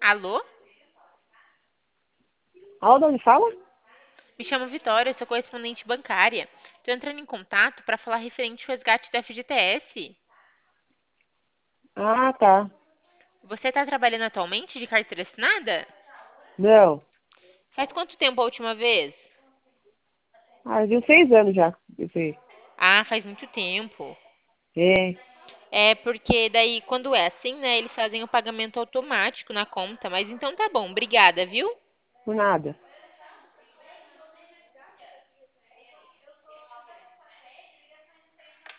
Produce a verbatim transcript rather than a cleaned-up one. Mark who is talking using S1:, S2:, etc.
S1: Alô?
S2: Alô, de onde fala?
S1: Me chamo Vitória, sou correspondente bancária. Estou entrando em contato para falar referente ao resgate do F G T S.
S2: Ah, tá.
S1: Você está trabalhando atualmente de carteira assinada?
S2: Não.
S1: Faz quanto tempo a última vez?
S2: Ah, tem seis anos já. Esse...
S1: Ah, faz muito tempo.
S2: É,
S1: É porque daí, quando é assim, né, eles fazem o pagamento automático na conta. Mas então tá bom, obrigada, viu?
S2: por nada.